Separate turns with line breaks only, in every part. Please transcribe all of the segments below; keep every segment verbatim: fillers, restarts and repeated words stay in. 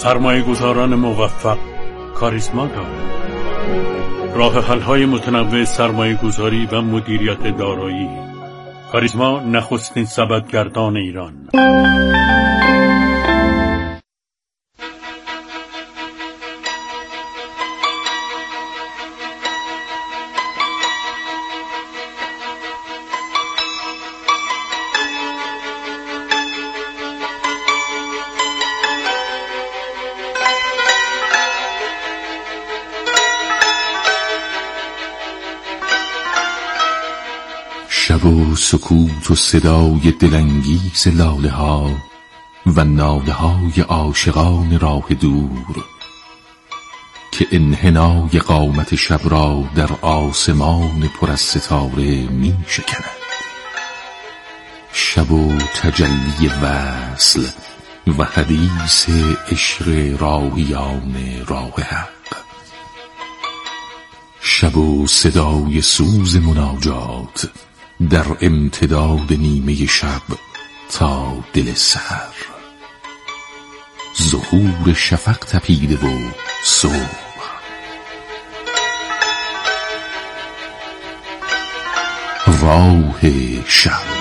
سرمایه گذاران موفق کاریسما دارند. راه حل‌های متنوع سرمایه گذاری و مدیریت دارایی. کاریسما نخستین سبدگردان ایران.
شب و سکوت و صدای دلانگیز لاله ها و ناله های عاشقان راه دور که انحنای قامت شب را در آسمان پر از ستاره می شکند. شب و تجلی وصل و حدیث عشق راهیان راه حق. شب و صدای سوز مناجات در امتداد نیمه شب تا دل سحر. ظهور شفق تپیده و صبح. راه شب.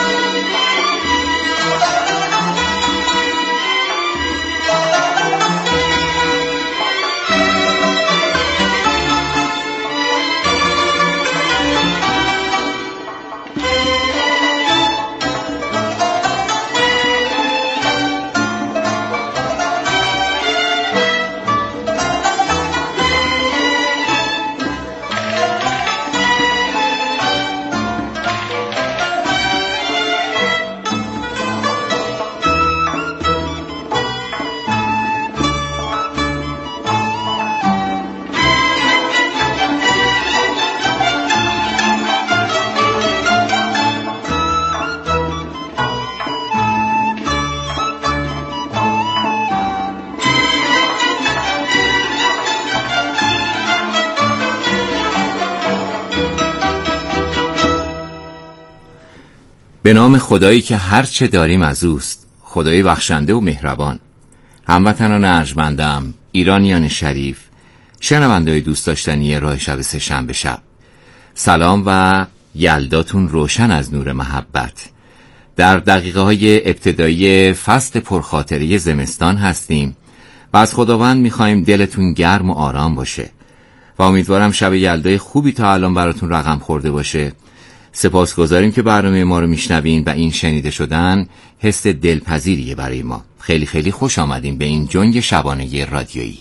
به نام خدایی که هر چه داریم از اوست، خدای بخشنده و مهربان. هموطنان ارجمندم، ایرانیان شریف، شنونده‌های دوست داشتنی راه شب سه‌شنبه شب، سلام و یلداتون روشن از نور محبت. در دقیقه های ابتدایی فصل پرخاطره زمستان هستیم و از خداوند میخوایم دلتون گرم و آرام باشه و امیدوارم شب یلدای خوبی تا الان براتون رقم خورده باشه. سپاسگزاریم که برنامه ما رو میشنوین و این شنیده شدن حس دلپذیریه برای ما. خیلی خیلی خوش آمدیم به این جنگ شبانه رادیویی.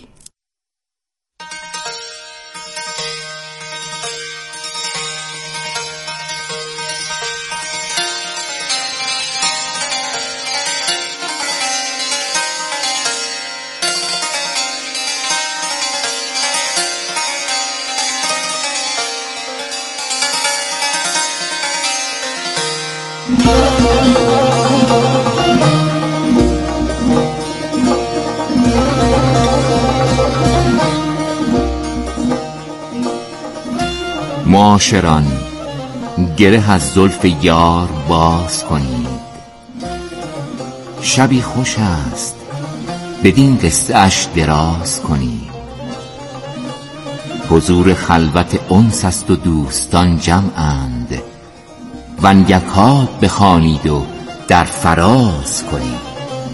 معاشران، گره از زلف یار باز کنید. شبی خوش است، بدین قصه اش دراز کنید. حضور خلوت انس است و دوستان جمعند، ونگکات بخوانید و در فراز کنید.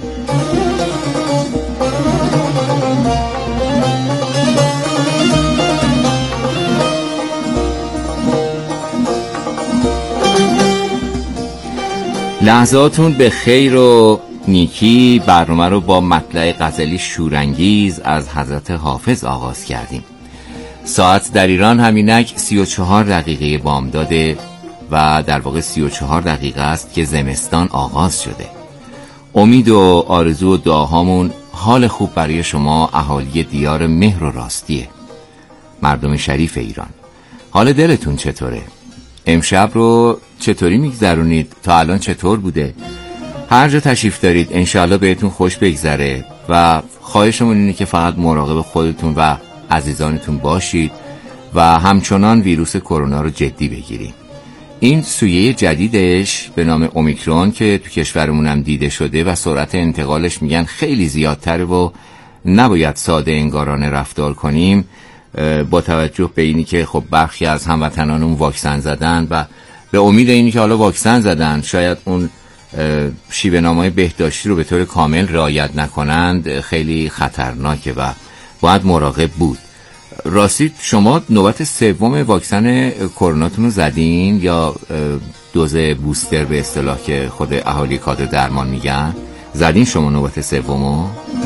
لحظاتون به خیر و نیکی. برنامه رو با مطلع غزلی شورانگیز از حضرت حافظ آغاز کردیم. ساعت در ایران همینک سی و چهار دقیقه بامداده و در واقع سی و چهار دقیقه است که زمستان آغاز شده. امید و آرزو و دعاهامون حال خوب برای شما اهالی دیار مهر و راستیه، مردم شریف ایران. حال دلتون چطوره؟ امشب رو چطوری میگذرونید؟ تا الان چطور بوده؟ هر جا تشریف دارید انشاءالله بهتون خوش بگذره و خواهشمون اینه که فقط مراقب خودتون و عزیزانتون باشید و همچنان ویروس کرونا رو جدی بگیرید. این سویه جدیدش به نام اومیکرون که تو کشورمون هم دیده شده و سرعت انتقالش میگن خیلی زیادتره و نباید ساده انگارانه رفتار کنیم، با توجه به اینی که خب برخی از هموطنانمون واکسن زدن و به امید اینی که حالا واکسن زدن شاید اون شیوه نامه‌های بهداشتی رو به طور کامل رعایت نکنند، خیلی خطرناکه و باید مراقب بود. راستی شما نوبت سوم واکسن کروناتون رو زدین یا دوز بوستر به اصطلاح که خود اهالی کادر درمان میگن زدین شما نوبت سومو؟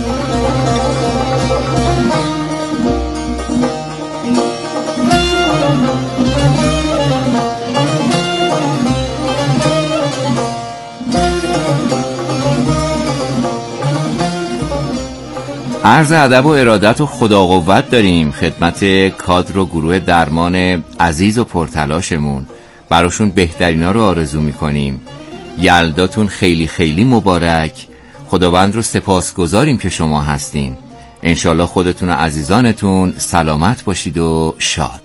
عرض ادب و ارادت و خدا قوت داریم خدمت کادر و گروه درمان عزیز و پرتلاشمون، براشون بهترینا رو آرزو میکنیم. یلداتون خیلی خیلی مبارک. خداوند رو سپاسگزاریم که شما هستین. انشالله خودتون و عزیزانتون سلامت باشید و شاد.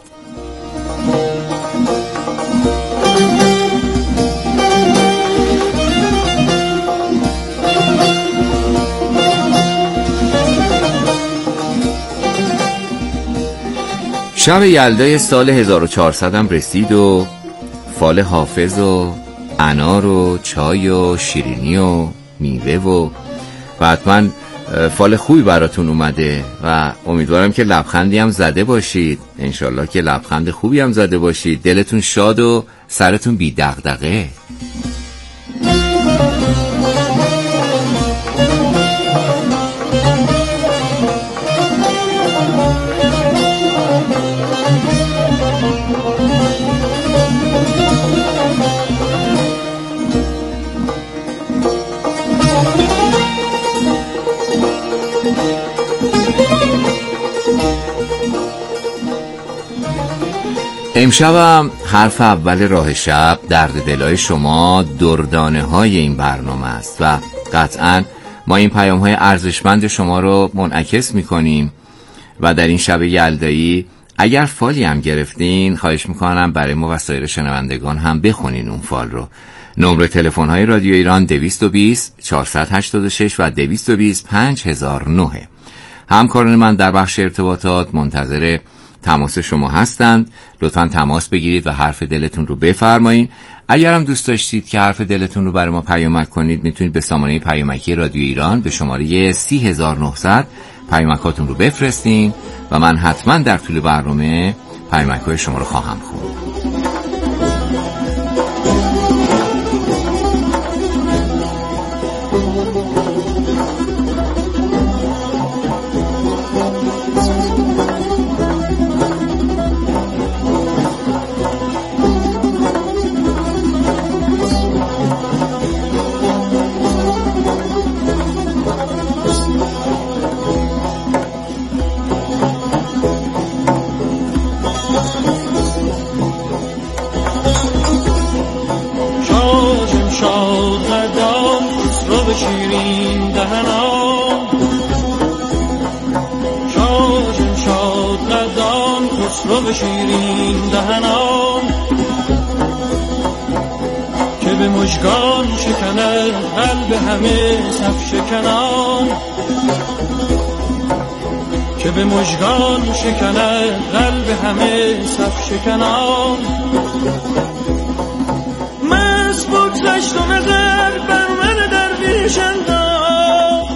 شب یلدای سال هزار و چهارصد هم رسید و فال حافظ و انار و چای و شیرینی و میوه و و حتما فال خوبی براتون اومده و امیدوارم که لبخندی هم زده باشید. انشالله که لبخند خوبی هم زده باشید، دلتون شاد و سرتون بی دغدغه. امشبم حرف اول راه شب درد دلای شما دردانه های این برنامه است و قطعا ما این پیام های ارزشمند شما رو منعکس میکنیم و در این شب یلدایی اگر فالی هم گرفتین خواهش میکنم برای ما و سایر شنوندگان هم بخونین اون فال رو. نمره تلفن های رادیو ایران دویست و بیست چهارصد و هشتاد و شش و دویست و بیست پنج هزار و نه. همکاران من در بخش ارتباطات منتظر تماس شما هستند. لطفاً تماس بگیرید و حرف دلتون رو بفرمایید. اگر هم دوست داشتید که حرف دلتون رو برای ما پیامک کنید میتونید به سامانه پیامکی رادیو ایران به شماره سی هزار و نهصد پیامکاتون رو بفرستین و من حتما در طول برنامه پیامک‌های شما رو خواهم خوند.
شیرین دهنان شاد شاد قدان خسرو شیرین دهنان که به مژگان شکند قلب همه صف شکنان که به مژگان شکند قلب همه صف شکنان مست بگذشت و نظر بر من درویش انداخت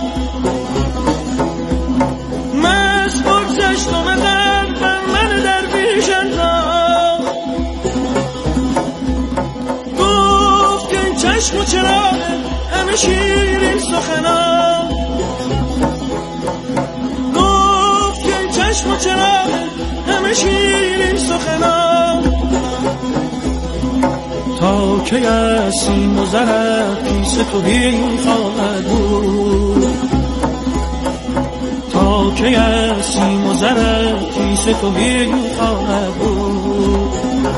مست بگذشت و نظر بر من درویش انداخت گفت که این چشم و چراغ همه شیرین سخنان گفت که این چشم و چراغ همه شیرین سخنان تا که از سیم و زرت پیش توهی خواهد بود تا که از سیم و زرت پیش توهی خواهد بود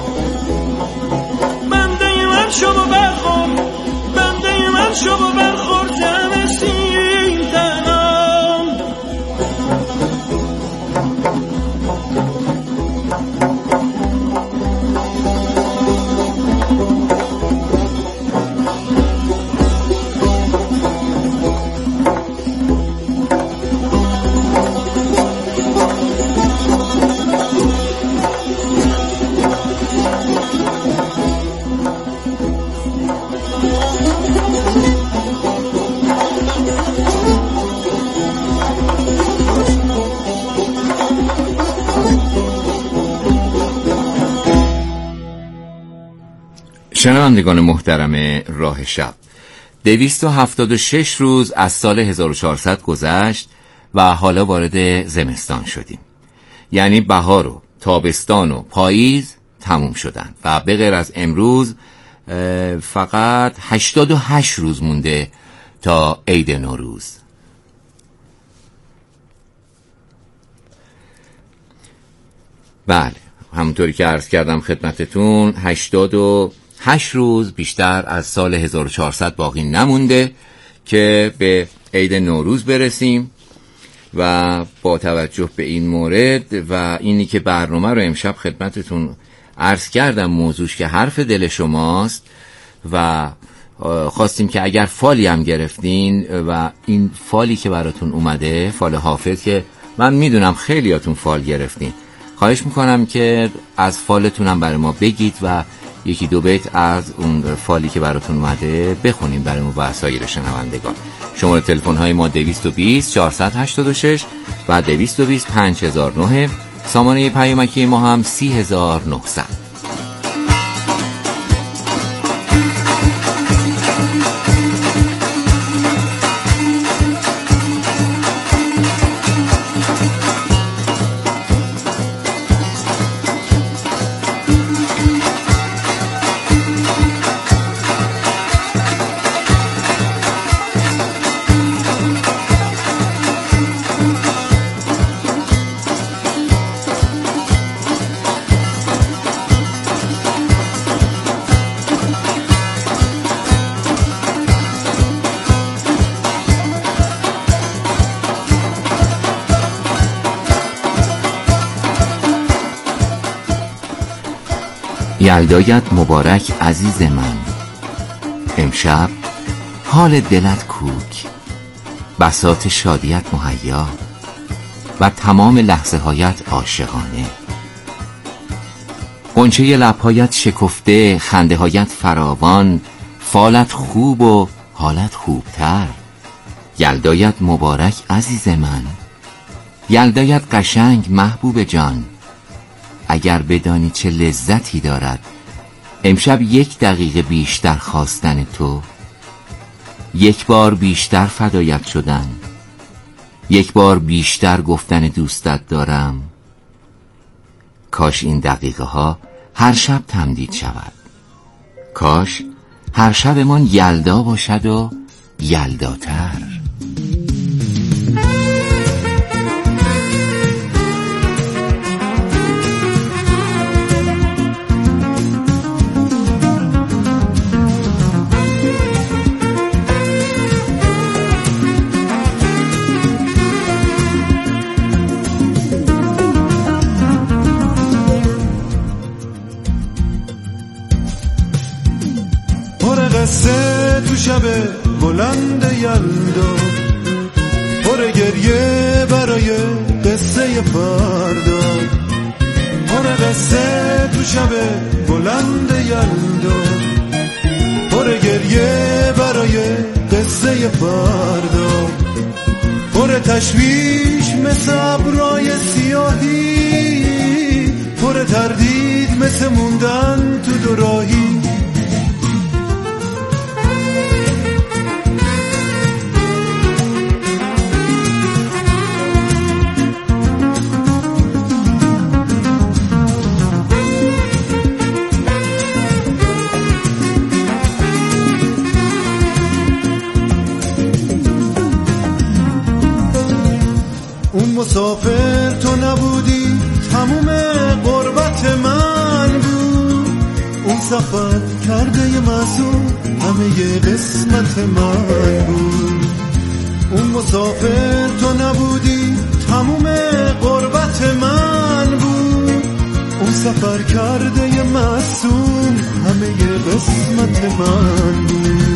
بنده من شو و برخور بنده من شو و برخور جمع سیم تنان
شنوندگان محترم راه شب، دویست و هفتاد و شش روز از سال هزار و چهارصد گذشت و حالا وارد زمستان شدیم. یعنی بهار و تابستان و پاییز تموم شدن و به غیر از امروز فقط هشتاد و هشت روز مونده تا عید نوروز. بله، همونطوری که عرض کردم خدمتتون، هشتاد و هشت روز بیشتر از سال هزار و چهارصد باقی نمونده که به عید نوروز برسیم. و با توجه به این مورد و اینی که برنامه رو امشب خدمتتون عرض کردم موضوعش که حرف دل شماست و خواستیم که اگر فالی هم گرفتین و این فالی که براتون اومده، فال حافظ، که من میدونم خیلیاتون فال گرفتین، خواهش میکنم که از فالتون هم برای ما بگید و یکی دو بیت از اون فالی که براتون اومده بخونیم برای ما و سایر شنوندگان. شماره تلفن های ما دویست و بیست چهارصد و هشتاد و شش و دویست و بیست پنج هزار و نه. سامانه پیامکی ما هم سی هزار و نهصد. یلدایت مبارک عزیز من، امشب حال دلت کوک، بساط شادیت مهیا و تمام لحظه هایت عاشقانه. غنچه لبهایت شکفته، خنده هایت فراوان، فالت خوب و حالت خوبتر. یلدایت مبارک عزیز من، یلدایت قشنگ محبوب جان. اگر بدانی چه لذتی دارد امشب یک دقیقه بیشتر خواستن تو، یک بار بیشتر فدایت شدن، یک بار بیشتر گفتن دوستت دارم. کاش این دقیقه ها هر شب تمدید شود، کاش هر شبمان یلدا باشد و یلداتر.
قصه تو شب بلند یلدا، پر گریه برای قصه فردا. پر قصه تو شب بلند یلدا، پر گریه برای قصه فردا. پر تشویش مثل ابرای سیاهی، پر تردید مثل موندن تو دوراهی. اون مسافر تو نبودی، تموم غربت من بود. اون سفر کرده ی معصوم همه ی قسمت من بود. اون مسافر تو نبودی، تموم غربت من بود. اون سفر کرده ی معصوم همه ی قسمت من بود.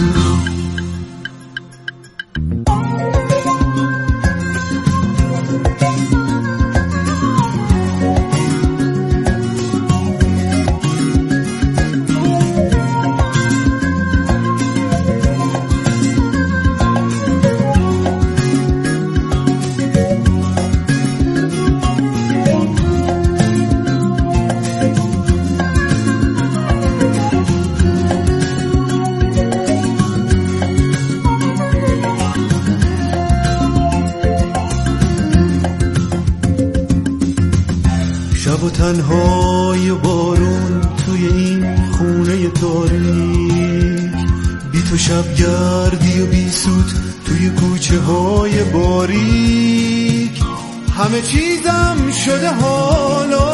تنهای بارون توی این خونه تاریک، بی تو شبگردی و بی سود توی کوچه های باریک، همه چیزم شده حالا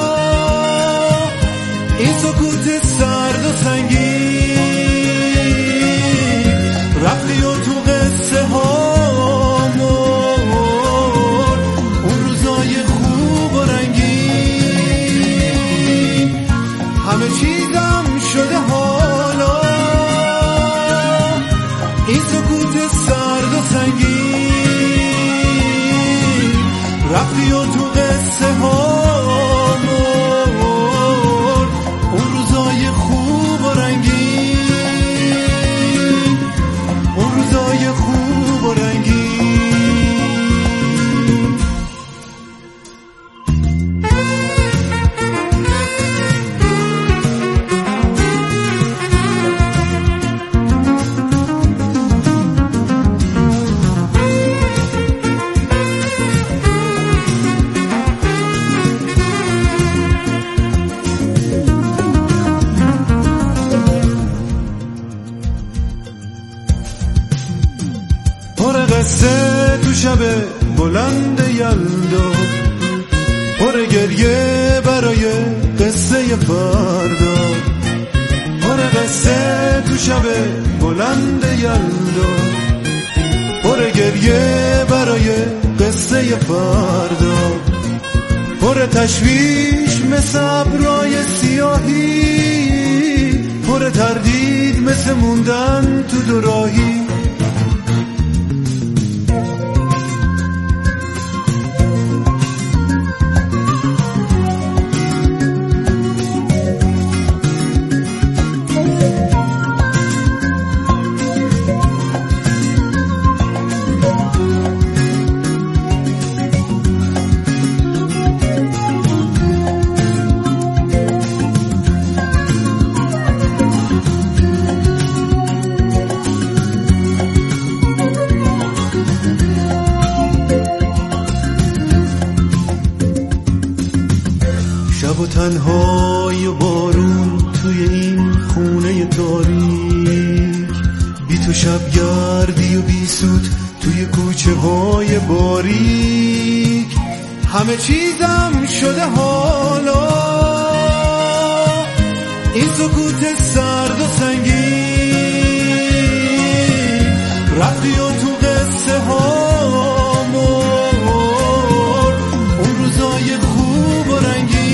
این سکوت سرد و سنگین، رفتی و تو قصه هامون اون روزای خوب و رنگین، همه چیزم شده حالا این سکوت سرد و سنگین، رفتی و تو قصه هامون اون روزای خوب و رنگین، اون روزای خوب و رنگین. قصه تو شب بلند یلدا، پر گریه برای قصه فردا، پر قصه تو شب بلند یلدا، پر گریه برای قصه فردا، پر تشویش مثل ابرای سیاهی، پر تردید مثل موندن تو دوراهی. شب و تنهای و بارون توی این خونه تاریک، بی تو شبگردی و بی سود توی کوچه های باریک، همه چیزم شده حالا این سکوت سرد و سنگین، رفتی و تو قصه هامون اون روزای خوب و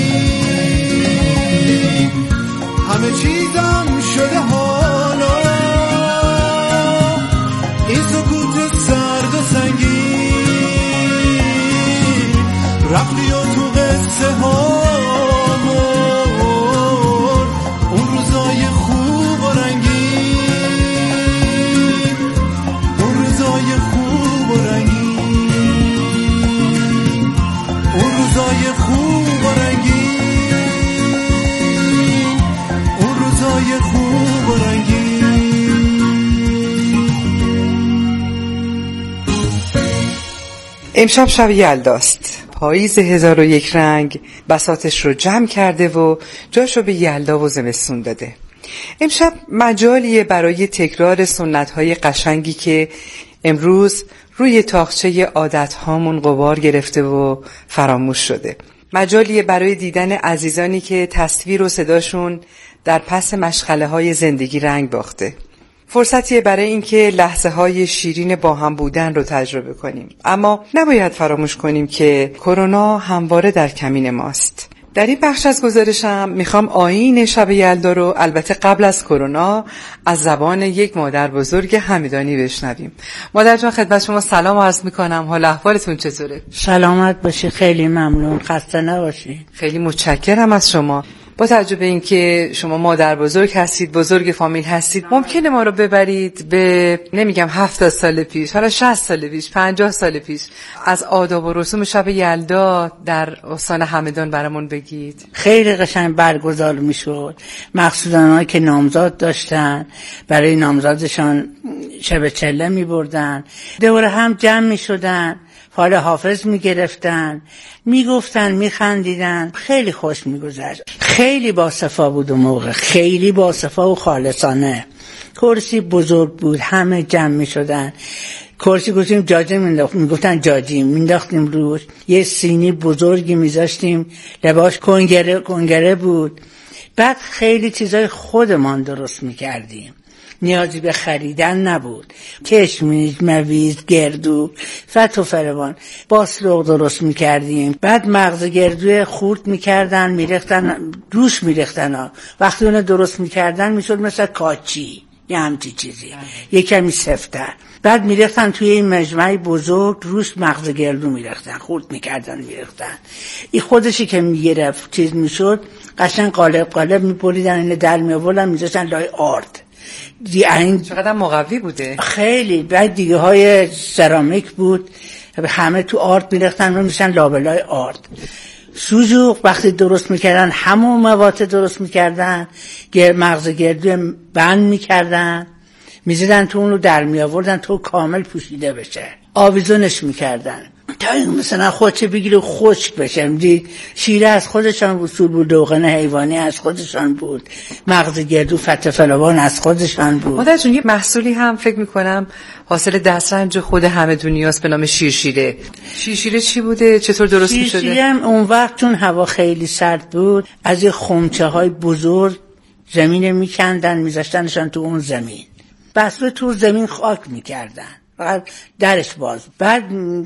رنگین، همه چیزم شده حالا این سکوت سرد و سنگین، رفتی و تو قصه هامون اون روزای خوب و رنگین، اون روزای خوب و رنگین، اون روزای خوب و رنگین، اون روزای خوب و رنگین.
امشب شب یلداست. پاییز هزار و یک رنگ بساطش رو جمع کرده و جاشو به یلدا و زمستون داده. امشب مجالیه برای تکرار سنت‌های قشنگی که امروز روی تاقچه عادت‌هامون غبار گرفته و فراموش شده. مجالیه برای دیدن عزیزانی که تصویر و صداشون در پس مشغله‌های زندگی رنگ باخته. فرصتیه برای اینکه لحظه‌های شیرین با هم بودن رو تجربه کنیم. اما نباید فراموش کنیم که کرونا همواره در کمین ماست. در این بخش از گزارشم میخوام آیین شب یلدا رو البته قبل از کرونا از زبان یک مادر بزرگ همدانی بشنویم. مادر جان خدمت شما سلام عرض میکنم. حال احوالتون چطوره؟
سلامت باشی، خیلی ممنون، خسته نباشی.
خیلی متشکرم از شما. با توجه به اینکه شما مادر بزرگ هستید، بزرگ فامیل هستید، ممکنه ما رو ببرید به نمیگم هفتاد سال پیش، حالا شصت سال پیش، پنجاه سال پیش، از آداب و رسوم شب یلدا در استان همدان برامون بگید.
خیلی قشنگ برگزار میشد، مخصوصا اونایی که نامزاد داشتن برای نامزادشان شب چله میبردن، دور هم جمع میشدن، فال حافظ میگرفتن، میگفتن، میخندیدن، خیلی خوش میگذشت. خیلی باصفا بود اون موقع، خیلی باصفا و خالصانه. کرسی بزرگ بود، همه جمع میشدن. کرسی گفتیم جاجه مینداختیم، میگفتن جاجی مینداختیم روش، یه سینی بزرگی میذاشتیم، لباش کنگره کنگره بود. بعد خیلی چیزای خودمان درست میکردیم، نیازی به خریدن نبود. کشمیش، مویز، گردو، فت و فروان، باسلوق درست میکردیم. بعد مغز گردو خورد میکردن، میرختن روش میرختن ها. وقتی اون درست میکردن میشد مثل کاچی، یه همچی چیزی، یه کمی سفتر. بعد میرختن توی این مجمع بزرگ، روش مغز گردو میرختن، خورد میکردن میرختن. این خودشی که میگرفت چیز میشد، قشنگ قالب قالب میپریدن، اینه در میآوردن میذاشتن لای آرد. این
چقدر مقوی بوده. خیلی.
بعد دیگه های سرامیک بود، همه تو آرد میرختن و میشن لابلای آرد. سوزوق وقتی درست میکردن، همون مواد درست میکردن، مغز گردو بند میکردن، میزدن تو اونو در میآوردن تو کامل پوشیده بشه، آویزونش میکردن تا این مثلا خودشه بگیره خشک بشه. دید شیره از خودشان وصول بود، روغن حیوانی از خودشان بود، مغز گردو فت فلوان از خودشان بود.
مادر جون، یه محصولی هم فکر میکنم حاصل دسترنج خود همه دنیاست به نام شیرشیره. شیرشیره چی بوده؟ چطور درست میشده؟
شیرشیره هم اون وقت چون هوا خیلی سرد بود، از این خمچه های بزرگ زمین میکندن، میذاشتنشان تو اون زمین، بس به تو زمین خاک میکردن، فقط درش باز. بعد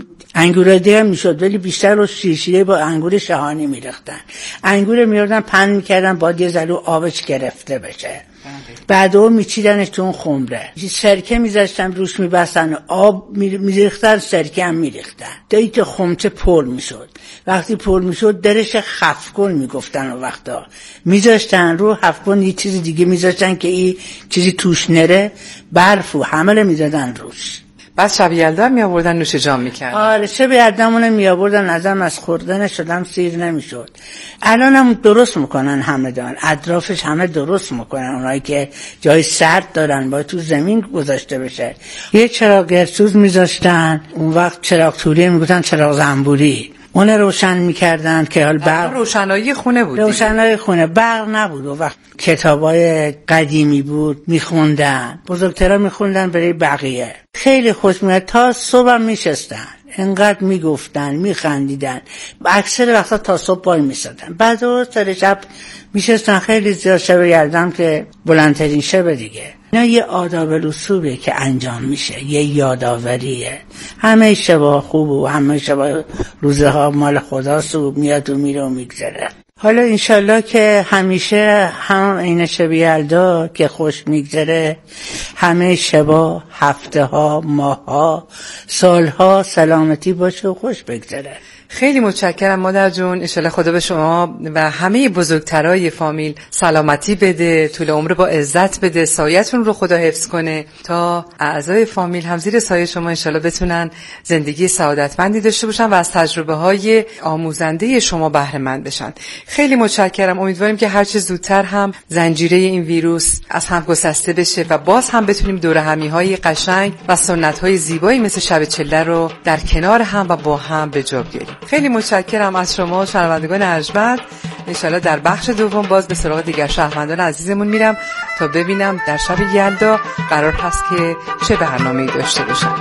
انگور دیگه هم میشد، ولی بیشتر رو شیرشیره با انگور شهانی میرختن. انگور میاردن پن میکردن، با یه ذره آبش گرفته بشه. بعد او میچیدنش تو اون خمره، سرکه میذاشتن روش، میبستن آب میریختن، سرکه هم میریختن تا اینکه خمچه پر میشد. وقتی پر میشد درش خفگون میگفتن، و وقتا میذاشتن رو خفگون یه چیز دیگه میذاشتن که این چیزی توش نره، برف و حمله میزدن روش.
بعد شب یلدا می آوردن نوش جام میکردن.
آره شب یلدامون می آوردن، ازم از خوردن شدم سیر نمیشد. الان هم درست میکنن، همه دارن اطرافش همه درست میکنن، اونایی که جای سرد دارن با تو زمین گذاشته بشه. یه چراغ گرسوز میذاشتن، اون وقت چراغ توری میگفتن چراغ زنبوری، اون روشن میکردن که حال برق،
روشنایی خونه بود،
روشنایی خونه، برق نبود. و وقت کتابای قدیمی بود میخوندن، بزرگترها میخوندن برای بقیه. خیلی خوش میاد، تا صبح میشستن، انقدر میگفتن، میخندیدن، اکثر وقتا تا صبح پای میسادن. بعد و سر شب میشستن، خیلی زیاد شب یلدام که بلندترین شب دیگه. اینا یه آداب رسوبه که انجام میشه، یه یاداوریه. همه شبا خوب و همه شبا روزه ها مال خداست و میاد و میره و میگذره. حالا انشالله که همیشه هم این شب یلدا که خوش میگذره، همه شبا، هفته ها، ماه ها، سال ها سلامتی باشه و خوش بگذره.
خیلی متشکرم مادر جون. انشالله خدا به شما و همه بزرگترای فامیل سلامتی بده، طول عمر با عزت بده، سایتون رو خدا حفظ کنه تا اعضای فامیل هم زیر سایه شما انشالله بتونن زندگی سعادتمندی داشته باشن و از تجربه های آموزنده شما بهره مند بشن. خیلی متشکرم. امیدواریم که هر چه زودتر هم زنجیره این ویروس از هم گسسته بشه و باز هم بتونیم دور همی های قشنگ و سنت های زیبایی مثل شب چله رو در کنار هم و با هم به جا بیاریم. خیلی متشکرم از شما شنوندگان ارجمند. انشالله در بخش دوم باز به سراغ دیگر شهروندان عزیزمون میرم تا ببینم در شب یلدا قرار هست که چه برنامه‌ای داشته باشم.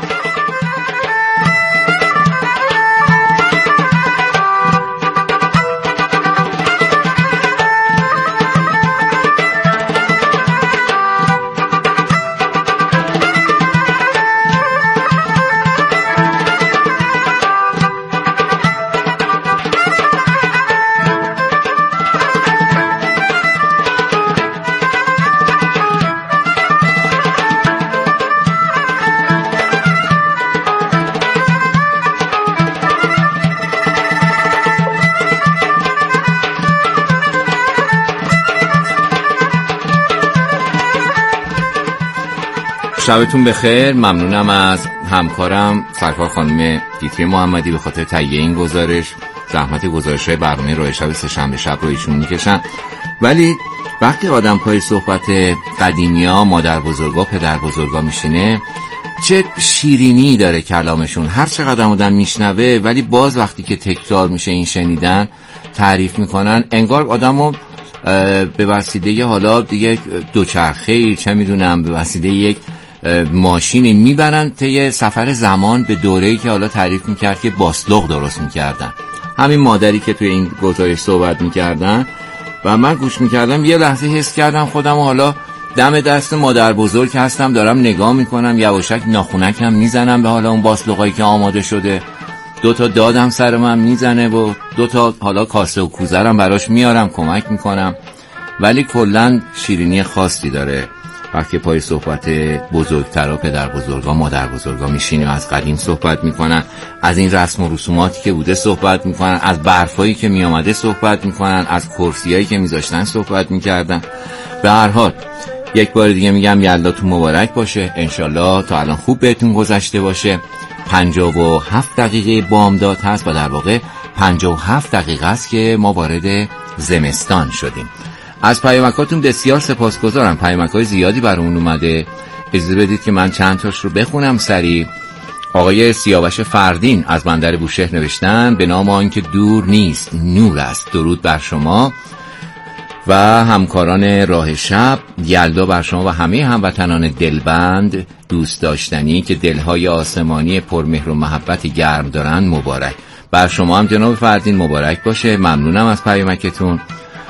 شبتون بخیر. ممنونم از همکارم سرکار خانم دیتری محمدی به خاطر تهیه این گزارش. زحمت گزارش‌های برنامه راه شب سه‌شنبه شب رو ایشون میکشن، ولی وقتی آدم پای صحبت قدیمی‌ها، مادر بزرگا، پدر بزرگا میشینه، چه شیرینی داره کلامشون، هر چقدر آدم میشنوه ولی باز وقتی که تکرار میشه این شنیدن، تعریف میکنن، انگار آدمو به وسیله حالا دیگه دوچرخه چه میدونم به وسیله یک ماشین میبرن طی سفر زمان به دوره‌ای که حالا تعریف میکرد که باسلوق درست میکردن. همین مادری که توی این گزارش صحبت میکردن و من گوش میکردم، یه لحظه حس کردم خودم حالا دم دست مادر بزرگ هستم، دارم نگاه میکنم، یواشک ناخونکم میزنم به حالا اون باسلوقایی که آماده شده، دو تا دادم سر من میزنه و دو تا حالا کاسه و کوزرم براش میارم کمک میکنم، ولی کلن شیرینی خاصی داره وقتی پای صحبت بزرگترها، پدر بزرگا، مادر بزرگا میشینیم، از قدیم صحبت میکنن، از این رسم و رسوماتی که بوده صحبت میکنن، از برفایی که میامده صحبت میکنن، از کرسیایی که میذاشتن صحبت میکردن. به هر حال یک بار دیگه میگم یلداتون مبارک باشه، انشالله تا الان خوب بهتون گذشته باشه. پنجاه و هفت دقیقه بامداد هست و در واقع پنجاه و هفت دقیقه است که ما وارد زمستان شدیم. از پیامکاتون بسیار سپاسگزارم، پیامکای زیادی برامون اومده، اجازه بدید که من چند تاش رو بخونم سریع. آقای سیاوش فردین از بندر بوشهر نوشتن به نام آنکه دور نیست نور است، درود بر شما و همکاران راه شب، یلدا بر شما و همه هموطنان دلبند دوست داشتنی که دلهای آسمانی پرمهر و محبت گرم دارن مبارک. بر شما هم جناب فردین مبارک باشه، ممنونم از پیامکتون.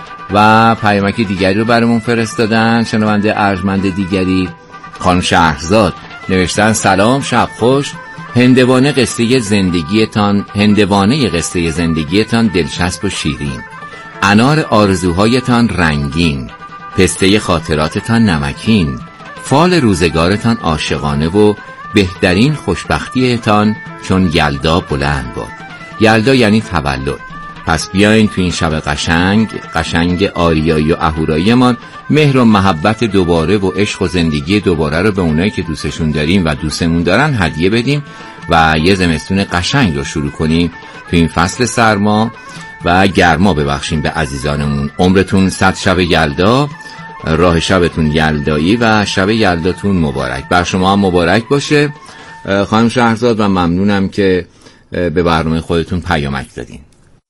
و پیامک دیگری رو برامون فرستادن شنونده ارجمند دیگری، خانم شهرزاد نوشتن سلام، شب خوش، هندوانه قصه زندگیتان هندوانه قصه زندگیتان دلچسب و شیرین، انار آرزوهایتان رنگین، پسته خاطراتتان نمکین، فال روزگارتان عاشقانه و بهترین خوشبختیتان چون یلدا بلند باد. یلدا یعنی تولد. پس بیاین تو این شب قشنگ قشنگ آریایی و اهورایی من مهر و محبت دوباره و عشق و زندگی دوباره رو به اونایی که دوستشون داریم و دوستمون دارن هدیه بدیم و یه زمستون قشنگ رو شروع کنیم تو این فصل سرما و گرما ببخشیم به عزیزانمون. عمرتون صد شب یلدا، راه شبتون یلدایی و شب یلداتون مبارک. بر شما هم مبارک باشه خانم شهرزاد و ممنونم که به برنامه خودتون پیامک دادین.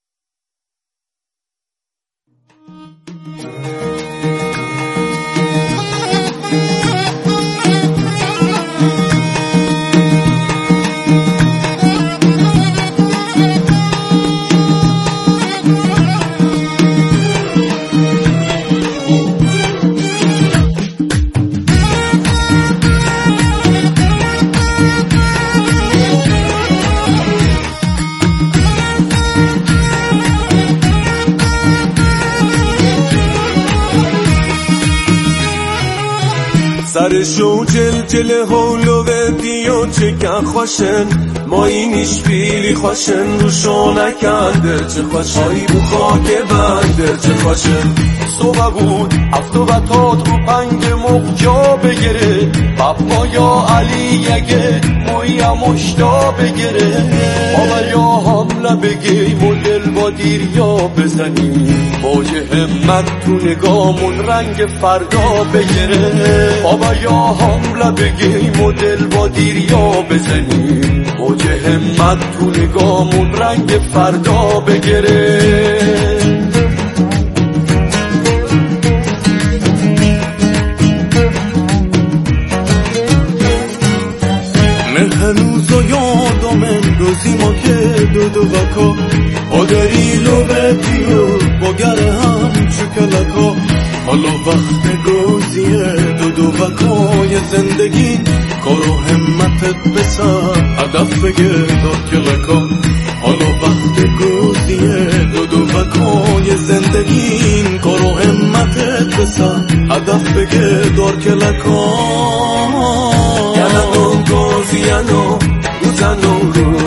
سرشو جل جل هولو دیو چکن خوشن ما اینیش بیلی خوشن روشو نکنده چه خوشایی بو خاک بنده چه خوشن صبح بود افتو بطات رو پنگ مخجا بگیره بابا یا علی یگه مویا مشتا بگیره بابا یا حمله بگی مدل با دیر یا بزنی باج همت تو نگامون رنگ فردا بگیره بابا یا حمله بگی مدل با دیر یا بزنی باج همت تو نگامون رنگ فردا بگیره. هنوز و یادم امروزی ما که دو دو وکا با دریلو بتیو با گره هم چکلکا حالا وقت گوزیه دو دو وکای زندگی کارو همتت بسر هدف بگردار کلکا حالا وقت گوزیه دو دو وکای زندگی کارو همتت بسر هدف بگردار کلکا.